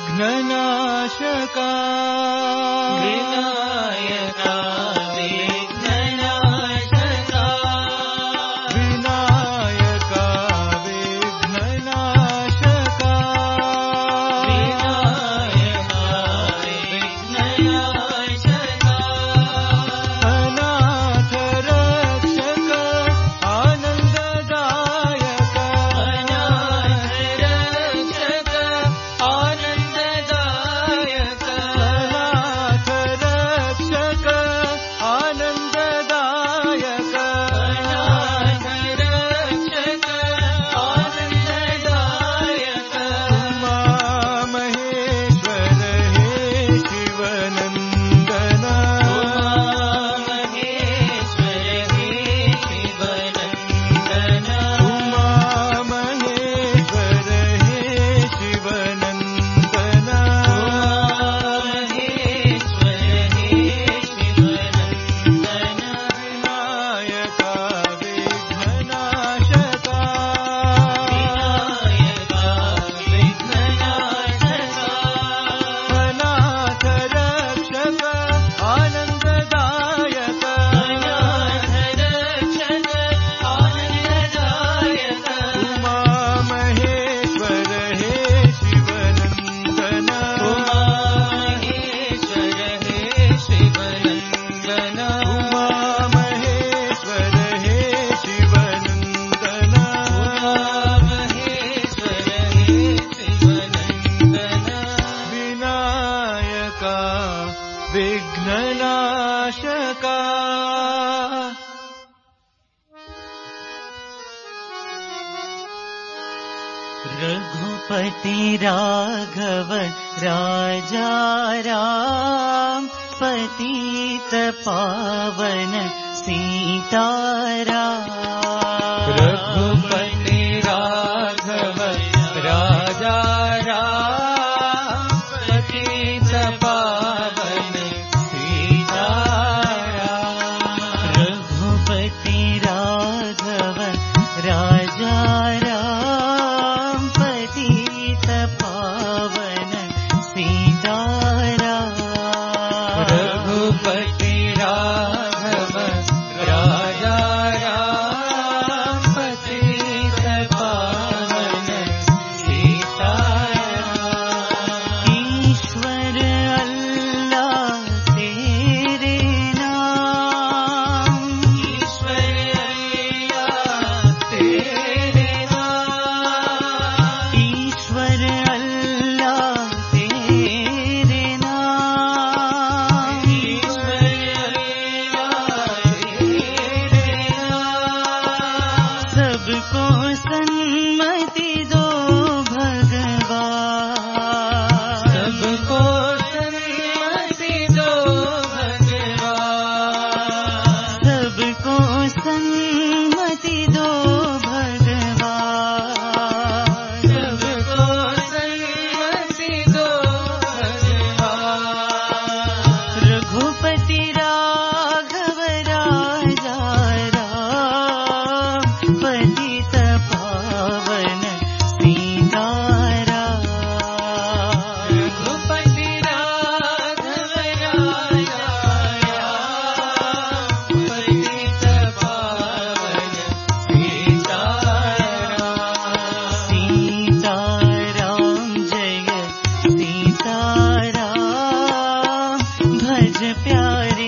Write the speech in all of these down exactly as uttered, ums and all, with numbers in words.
विघ्ननाशका विनायका विघ्ननाशका विनायका विघ्ननाशका विनायका विघ्ननाशका अनाथ रक्षक आनंददायक अनाथ रक्षक आनंददायक अनाथ रक्षक आनंददायक अनाथ रक्षक आनंददायक उमा महेश्वर हे शिवनंदन महेश्वर हे शिवनंदन उमा महेश्वर हे शिवनंदन महेश्वर हे शिवनंदन विनायका विघ्ननाशका विनायका विघ्ननाशका अनाथ रक्षक आनंददायक अनाथ रक्षक आनंददायक उमा महेश्वर हे शिवनंदन महेश्वर हे शिवनंदन उमा महेश्वर हे शिवनंदन महेश्वर हे शिवनंदन विनायका विघ्ननाशका रघुपति राघव राजा राम पतित पावन सीताराम रघुपति राघव राजा राम पतित पावन सीताराम रघुपति राघव राजा राम पतित पावन सीताराम रघुपति राघव राजा राम पतित पावन सीताराम ईश्वर अल्लाह तेरे नाम ईश्वर अल्लाह तेरे नाम ईश्वर अल्लाह तेरे नाम ईश्वर अल्लाह तेरे नाम सबको सन्मति दो भगवान सबको सन्मति दो भगवान सबको सन्मति दो भगवान सबको सन्मति दो भगवान रघुपति राघव राजा राम पतित पावन सीताराम रघुपति राघव राजा राम पतित पावन सीताराम सीताराम जय सीताराम भज प्यारे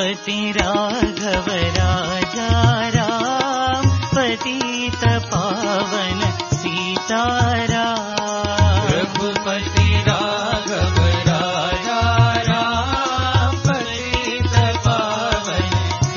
रघुपति राघव राजा राम पतित पावन सीताराम रघुपति राघव राजा राम पतित पावन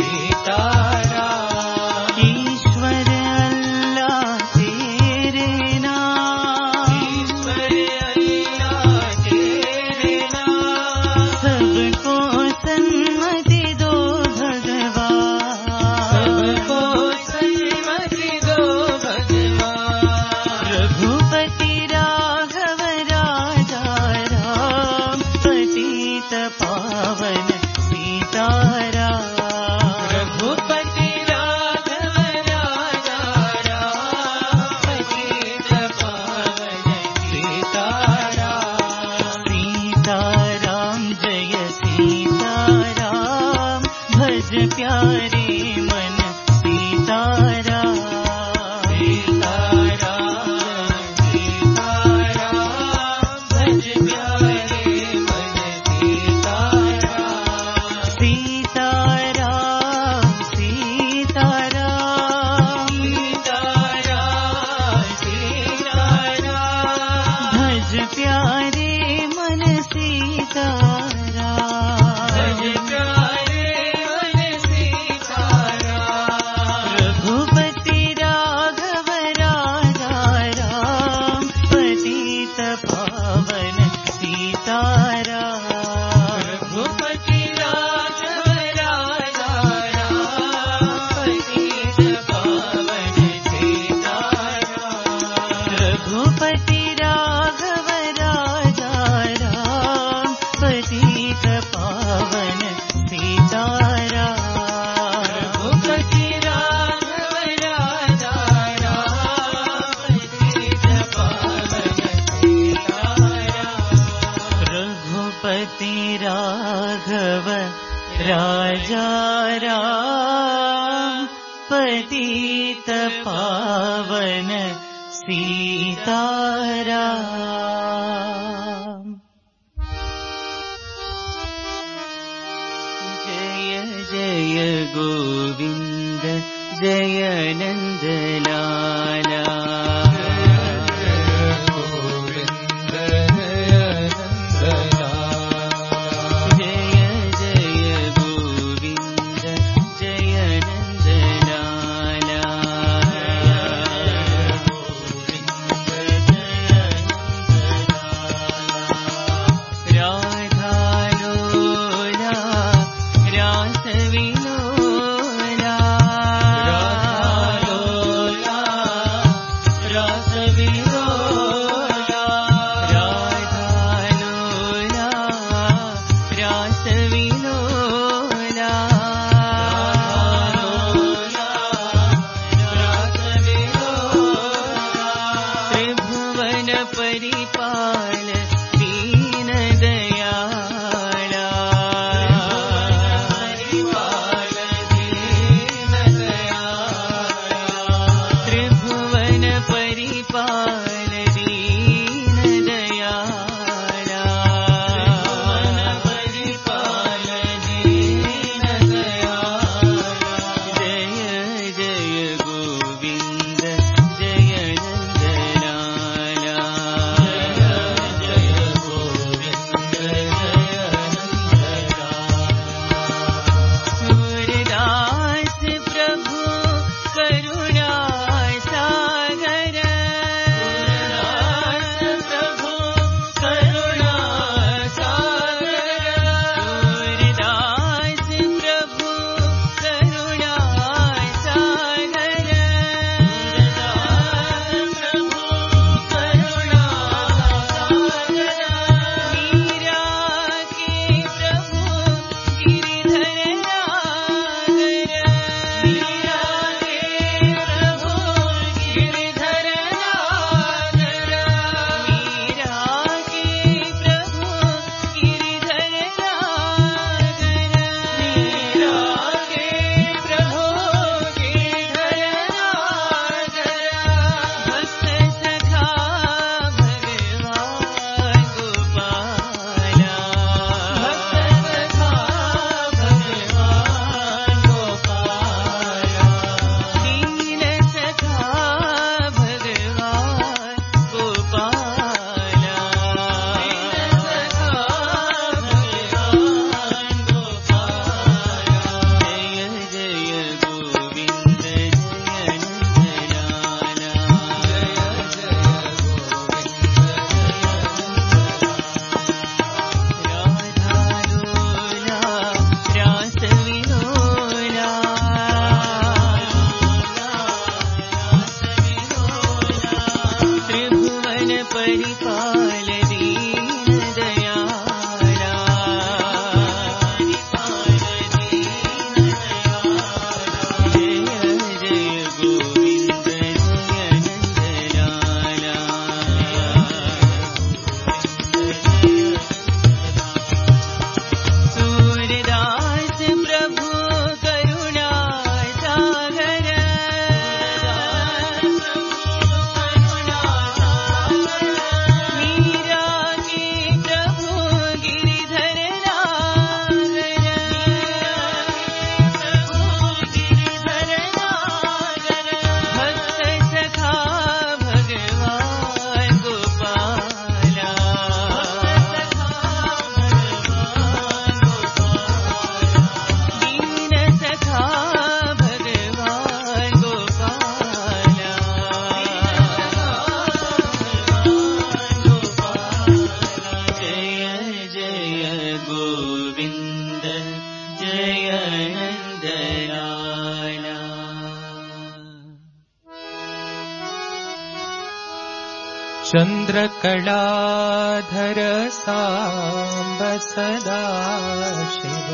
सीताराम ईश्वर अल्लाह तेरे नाम ईश्वर अल्लाह तेरे नाम सबको सन्मति दो भगवान सबको सन्मति दो भगवान रघुपति राघव राजा राम पतित पावन सीताराम रघुपति राघव राजा राम पतित पावन सीताराम सीताराम जय सीताराम भज प्यारे मन सीताराम सीताराम सीताराम भज प्यारे मन सीताराम सीताराम सीताराम सीताराम सीताराम भज प्यारे मन सीताराम भज प्यारे मन सीताराम रघुपति राघव राजा राम पतित पावन सीताराम रघुपति राघव राजा राम पतित पावन सीताराम रघुपति राघव राजा राम पतित पावन सीताराम रघुपति राघव राजा राम पतित पावन सीताराम रघुपति राघव राजा राम पतित पावन सीताराम जय जय गोविंद जय नंदलाला गोविंद नंदलाला जय जय गोविंद जय नंदलाला चन्द्रकलाधर साम्ब सदा शिव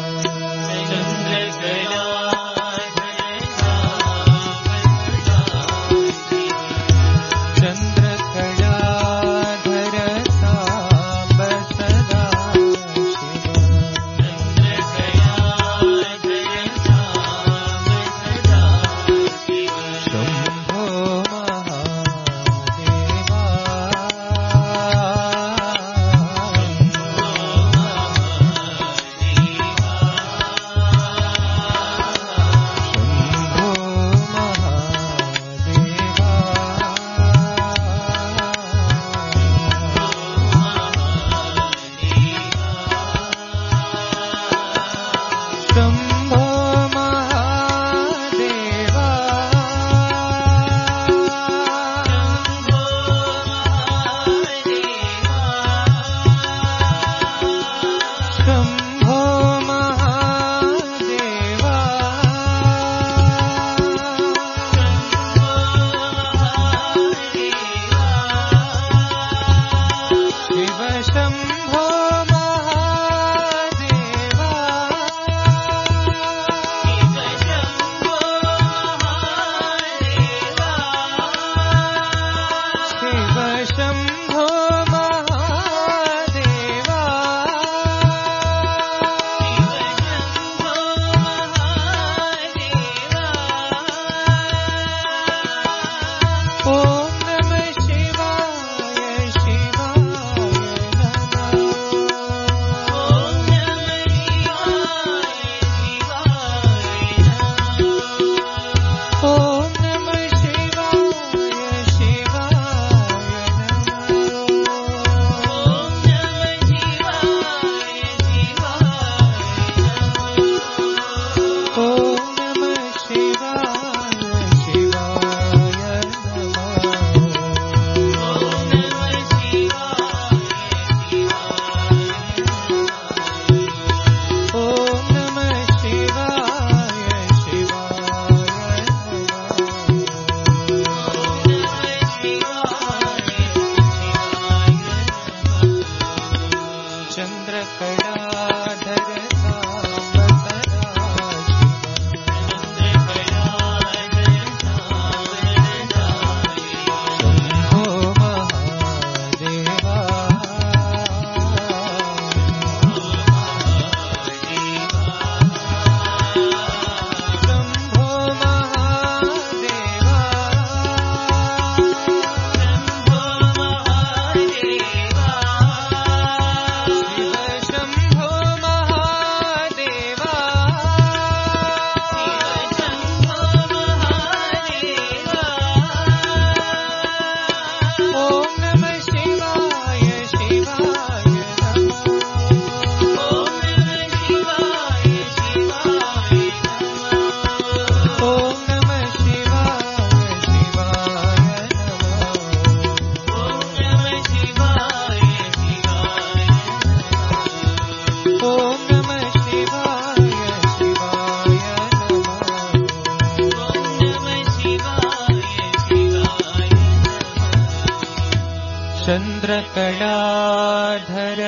चन्द्रकलाधर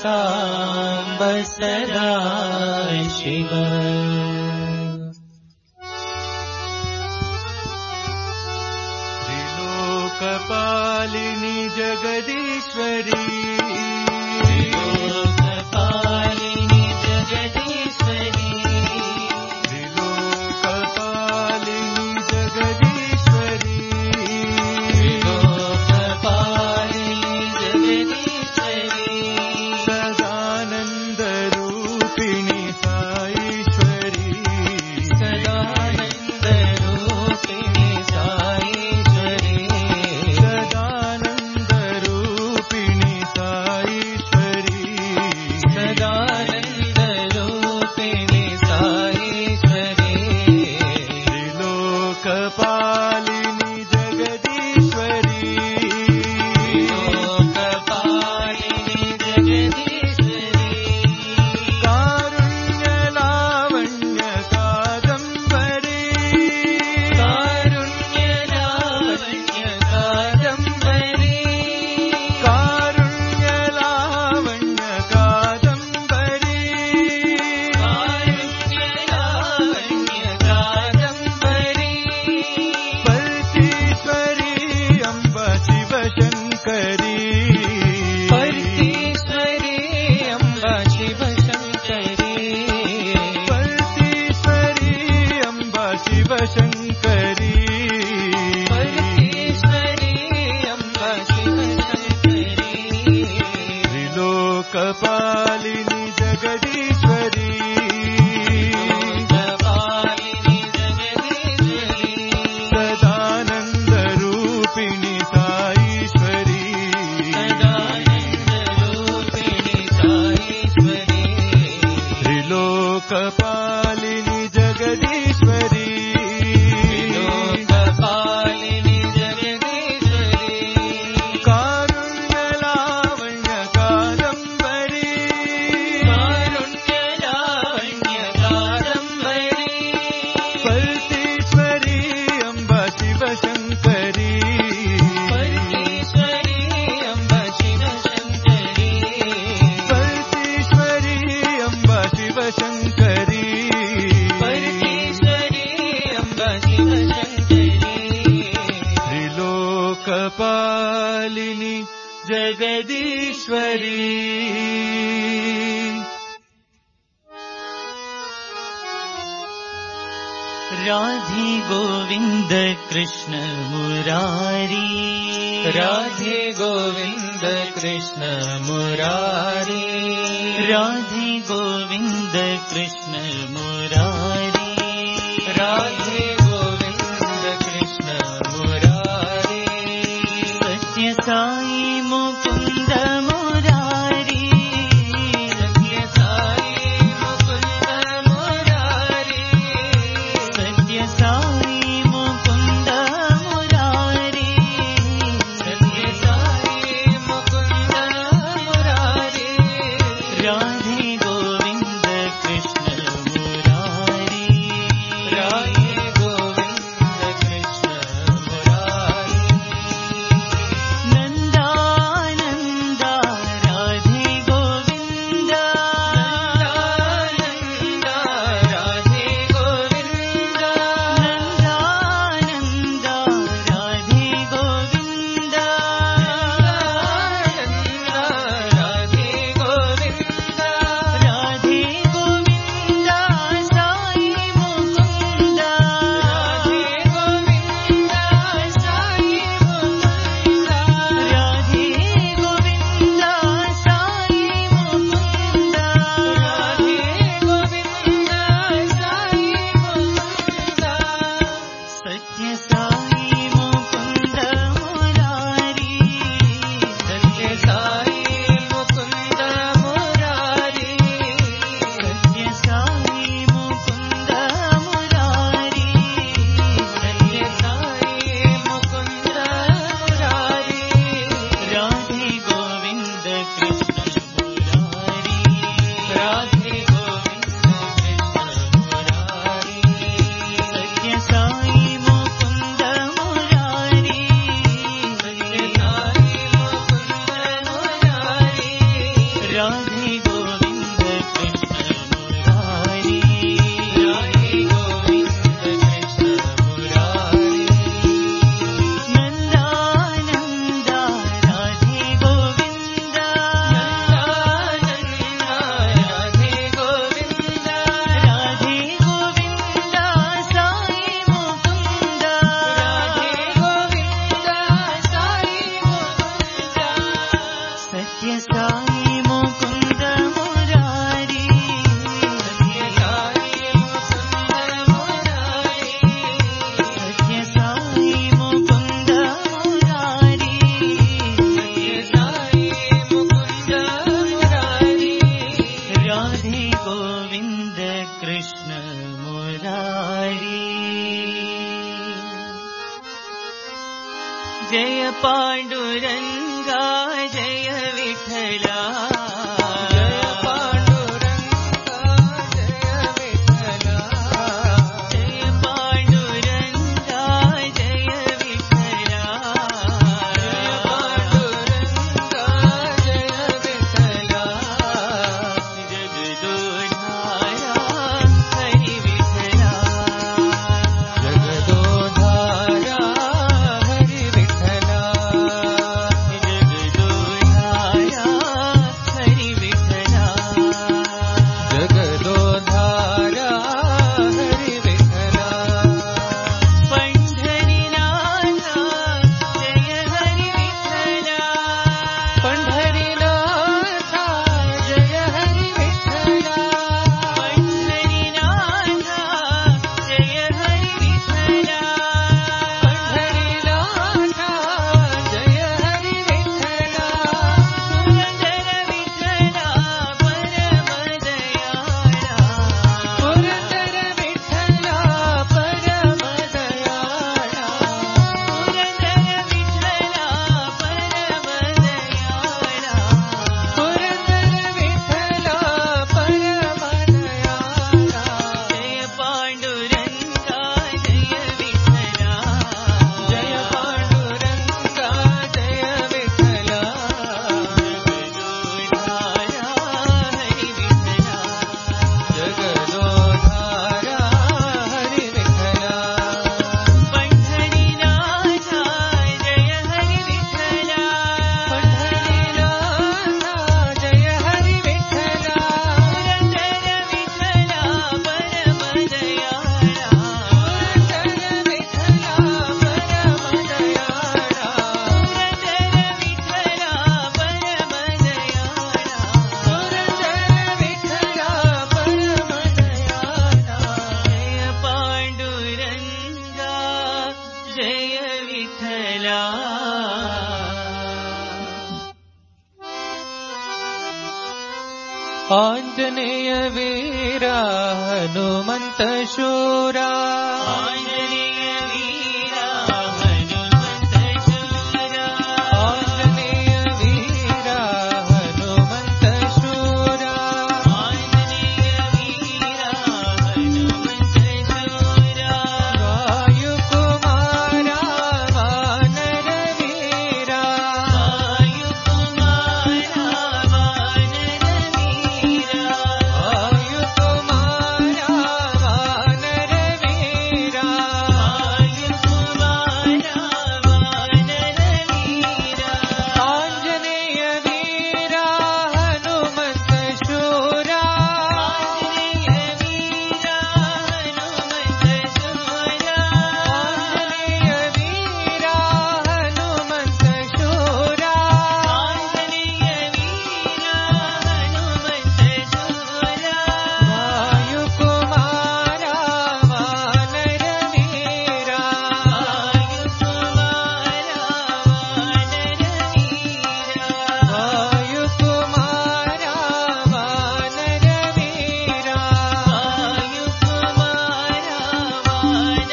साम्ब सदा शिव त्रिलोकपालिनी जगदीश्वरी त्रिलोकपालिनी जगदीश्वरी त्रिलोकपालिनी जगदीश्वरी लोकपालिनी जगदीश्वरी लोकपालिनी जगदीश्वरी सदानंद रूपिणी साईश्वरी सदानंद रूपिणी साईश्वरी त्रिलोकपालिनी जगदीश्वरी लोकपालिनी जगदीश्वरी कारुण्यलावण्य कादम्बरी कारुण्यलावण्य कादम्बरी पर्तीश्वरी अम्बा शिवशङ्करी पर्तीश्वरी अम्ब शिवशङ्करी पर्तीश्वरी अम्बा शिवशङ्करी पर्तीश्वरी अम्ब शिवशङ्करी त्रिलोकपालिनी जगदीश्वरी राधे गोविन्द कृष्ण मुरारी राधे गोविन्द कृष्ण मुरारी राधे गोविन्द कृष्ण मुरारी राधे गोविन्द कृष्ण मुरारी सत्य साई मुकुन्द मुरारी सत्य साई मुकुन्द मुरारी सत्य साई मुकुन्द मुरारी सत्य साई मुकुन्द मुरारी राधे गोविन्द कृष्ण मुरारी राधे गोविन्द कृष्ण मुरारी नन्दानन्दा राधे गोविन्द नन्दानन्दा राधे गोविन्द नन्दानन्दा राधे गोविन्द नन्दानन्दा राधे गोविन्द राधे गोविन्द साई मुकुन्द राधे गोविन्द साई मुकुन्द राधे गोविन्द साई मुकुन्द राधे गोविन्द साई मुकुन्द सत्य साई मुकुन्द मुरारी सत्य साई मुकुन्द मुरारी सत्य साई मुकुन्द मुरारी सत्य साई मुकुन्द मुरारी राधे गोविन्द कृष्ण मुरारी राधे गोविन्द कृष्ण मुरारी सत्य साई मुकुन्द मुरारी सत्य साई मुकुन्द मुरारी राधे गोविन्द कृष्ण मुरारी राधे गोविन्द कृष्ण मुरारी नन्दानन्दा राधे गोविन्द नन्दानन्दा राधे गोविन्द राधे गोविन्द साई मुकुन्द राधे गोविन्द साई मुकुन्द सत्य साई मुकुन्द मुरारी सत्य साई मुकुन्द मुरारी सत्य साई मुकुन्द मुरारी सत्य साई मुकुन्द मुरारी राधे गोविन्द कृष्ण मुरारी जय पाण्डुरङ्गा जय विठला जय पाण्डुरङ्गा जय विठ्ठला जय पाण्डुरङ्गा जय विठला जय पाण्डुरङ्गा जय विठ्ठला जगदोधारा हरि विठला जगदोधारा हरि विठ्ठला ఆంజనేయ వీర హనుమంత శూరా ఆంజనేయ వీర హనుమంత శూరా ఆంజనేయ వీర హనుమంత శూరా ఆంజనేయ వీర హనుమంత శూరా వాయు కుమార వానర వీర వాయు కుమార వానర వీర వాయు కుమార వానర వీర వాయు కుమార వానర వీర ఆంజనేయ వీర హనుమంత శూరా ఆంజనేయ వీర హనుమంత శూరా ఆంజనేయ వీర హనుమంత శూరా ఆంజనేయ వీర హనుమంత శూరా వాయు కుమార వానర వీర వాయు కుమార వానర వీర వాయు కుమార వానర వీర వాయు కుమార వానర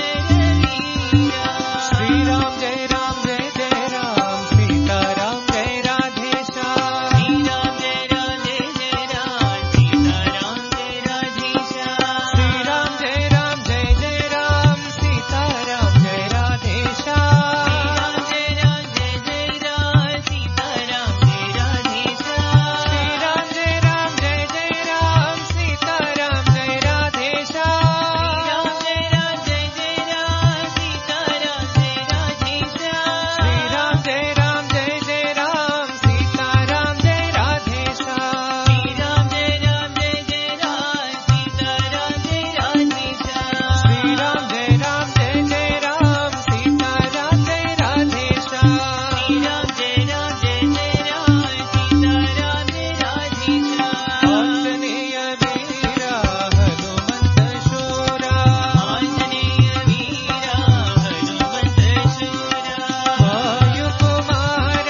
వీర శ్రీరామ్ జయ రామ్ జయ జయ రామ్ సీతారాం జయ రాధేశ్యామ్ శ్రీరామ్ జయ రాధే జయ రామ్ సీతారాం జయ రాధేశ్యామ్ శ్రీరామ్ జయ రామ్ జయ జయ రామ్ సీతారాం జయ రాధేశ్యామ్ శ్రీరామ్ జయ రామ్ జయ జయ రామ్ సీతారాం జయ రాధేశ్యామ్ శ్రీరామ్ జయ రామ్ జయ జయ రామ్ సీతారాం జయ రాధేశ్యామ్ శ్రీరామ్ జయ రామ్ జయ జయ రామ్ సీతారాం జయ రాధేశ్యామ్ శ్రీరామ్ జయ రామ్ జయ జయ రామ్ సీతారాం జయ రాధేశ్యామ్ శ్రీరామ్ జయ రామ్ జయ జయ రామ్ సీతారాం జయ రాధేశ్యామ్ శ్రీరామ్ జయ రామ్ జయ జయ రామ్ సీతారాం జయ రాధేశ్యామ్ శ్రీరామ్ జయ రామ్ జయ జయ రామ్ సీతారాం జయ రాధేశ్యామ్ ఆంజనేయ వీర హనుమంత శూరా ఆంజనేయ వీర హనుమంత శూరా వాయు కుమార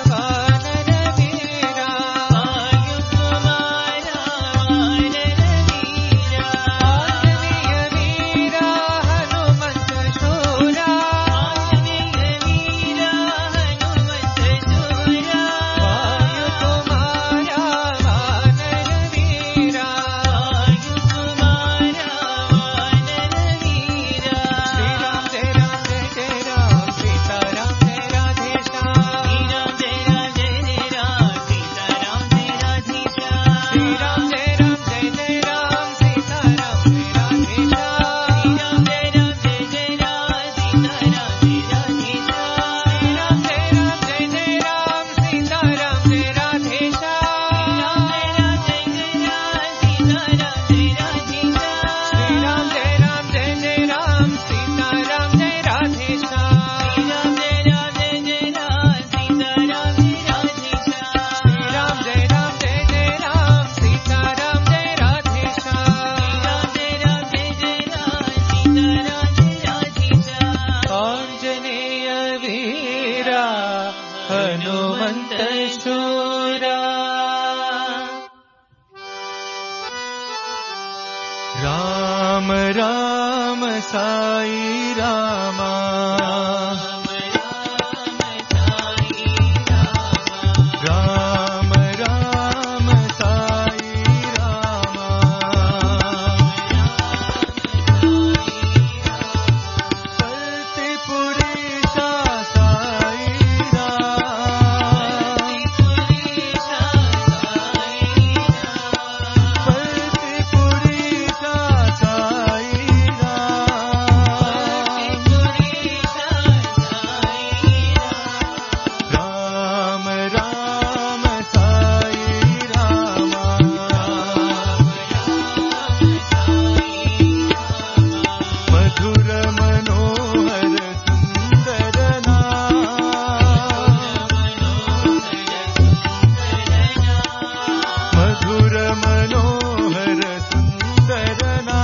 వానర వీర వాయు కుమార వానర వీర ఆంజనేయ వీర హనుమంత శూరా ఆంజనేయ వీర హనుమంత శూరా వాయు కుమార వానర వీర వాయు కుమార వానర వీర శ్రీరామ్ జయ రామ్ జయ జయ రామ్ సీతారాం జయ రాధేశ్యామ్ శ్రీరామ్ జయ రామ్ జయ జయ రామ్ సీతారాం జయ రాధేశ్యామ్ శ్రీరామ్ జయ రామ్ జయ జయ రామ్ సీతారాం జయ రాధేశ్యామ్ శ్రీరామ్ జయ రామ్ జయ జయ రామ్ సీతారాం జయ రాధేశ్యామ్ శ్రీరామ్ జయ రామ్ జయ జయ రామ్ సీతారాం జయ రాధేశ్యామ్ శ్రీరామ్ జయ రామ్ జయ జయ రామ్ సీతారాం జయ రాధేశ్యామ్ శ్రీరామ్ జయ రామ్ జయ జయ రామ్ సీతారాం జయ రాధేశ్యామ్ శ్రీరామ్ జయ రామ్ జయ జయ రామ్ సీతారాం జయ రాధేశ్యామ్ శ్రీరామ్ జయ రామ్ జయ జయ రామ్ సీతారాం జయ రాధేశ్యామ్ శ్రీరామ్ జయ రామ్ జయ జయ రామ్ సీతారాం జయ రాధేశ్యామ్ ఆంజనేయ వీర హనుమంత శూరా రామ రామ సాయి రామా రామ రామ సాయి రామ రామ రామ సాయి రామా కల్కి పురీష సాయి రామ కల్కి పురీష సాయి రామ రామ సాయి రామా మధుర మనోహర సుందర మధుర మనోహర సుందర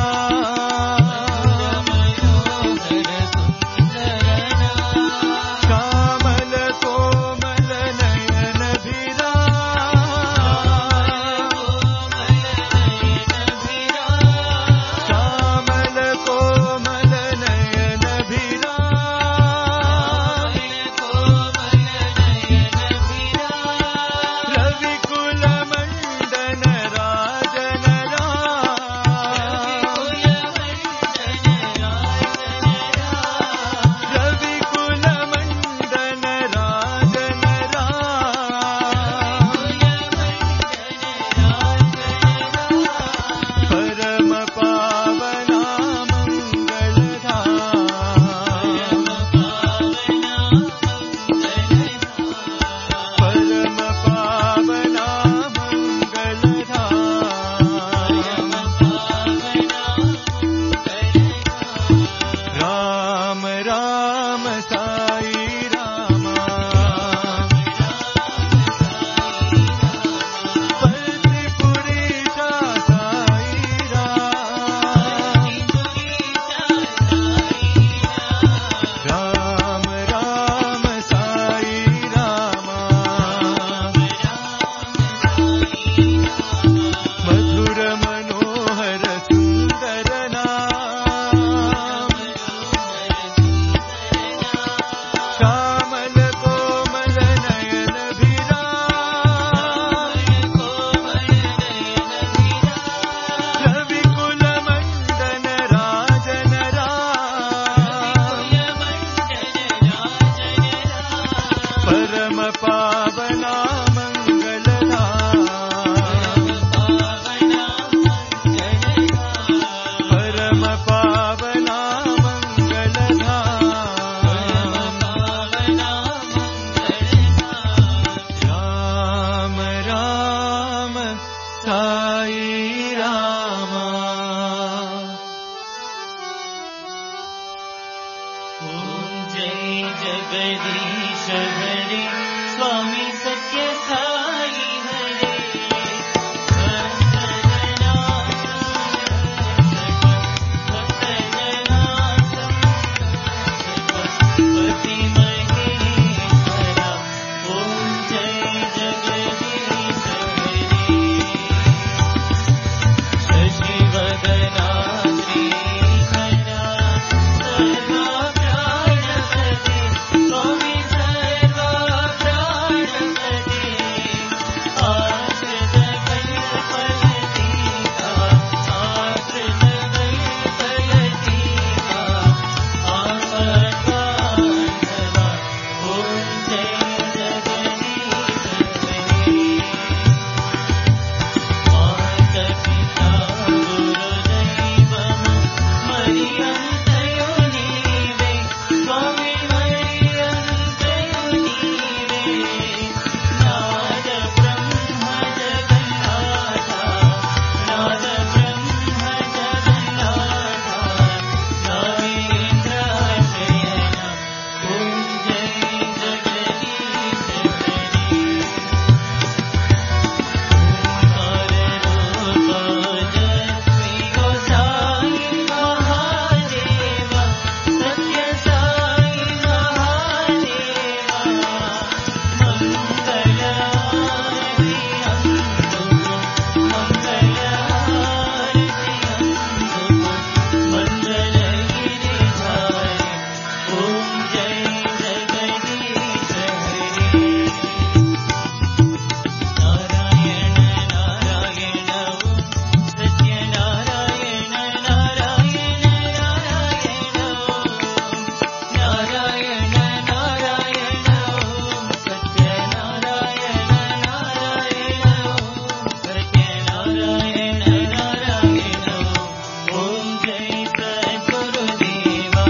శ్యామల కోమల నయన భిరా राम। ओम जय जगदीश हरे स्वामी सत्य साई हरे भक्ति महेश्वरा। ओम जय जगदीश हरे शशिवदना श्रीधरा सर्वा प्राणपते स्वामी सर्वा प्राणपते आश्रित कल्पलतिका आश्रित कल्पलतिका आपद्बान्धवा। ओम जय जगदीश हरे माता पिता गुरुदैवं मरियन्तयो नीवे स्वामी मरियन्तयो नीवे नाद ब्रह्म जगन्नाथा नाद ब्रह्म जगन्नाथा नागेन्द्राशयना। ओम जय जगदीश हरे ओंकार रूप जस्वी गोसाई महादेवा सत्य साई महादेवा मंगलारति अंधुको मंगलारति अंधुको मंगलगिरिधारी। ओम जय जगदीश हरे नारायण नारायण ओम सत्यनारायण नारायण नारायण ओम नारायण नारायण ओम सत्यनारायण नारायण ओम सत्यनारायण नारायण ओम जय सद्गुरुदेवा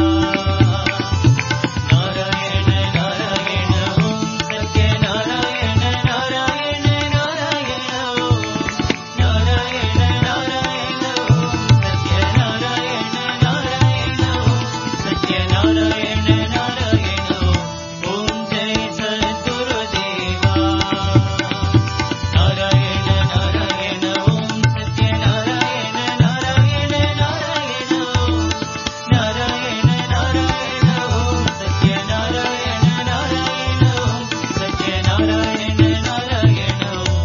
नारायण नारायण ओम सत्यनारायण नारायण नारायण ओम नारायण नारायण ओम सत्यनारायण नारायण ओम सत्यनारायण नारायण ओम जय सद्गुरुदेवा नारायण नारायण ओम सत्यनारायण नारायण नारायण ओम नारायण नारायण ओम सत्यनारायण नारायण ओम सत्यनारायण नारायण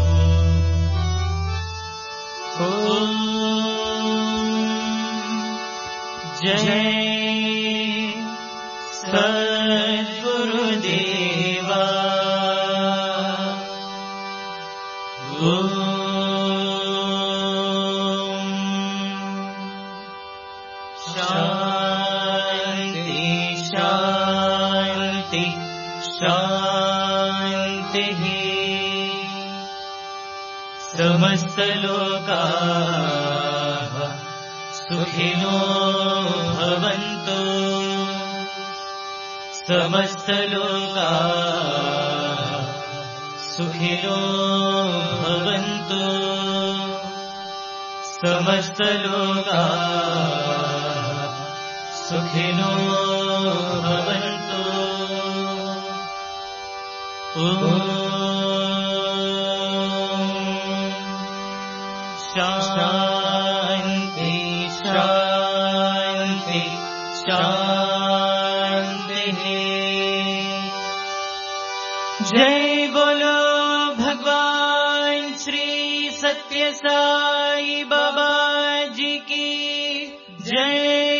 ओम जय सद्गुरुदेवा। ओम शांति शांति शांतिः समस्तलोकाः सुखिनो भवन्तु समस्तलोकाः सुखिनो भवन्तु समस्तलोकाः सुखिनो भवन्तु। ओम शांति शांति शांतिः। जय बोलो भगवान श्री सत्य साई बाबा जी की जय।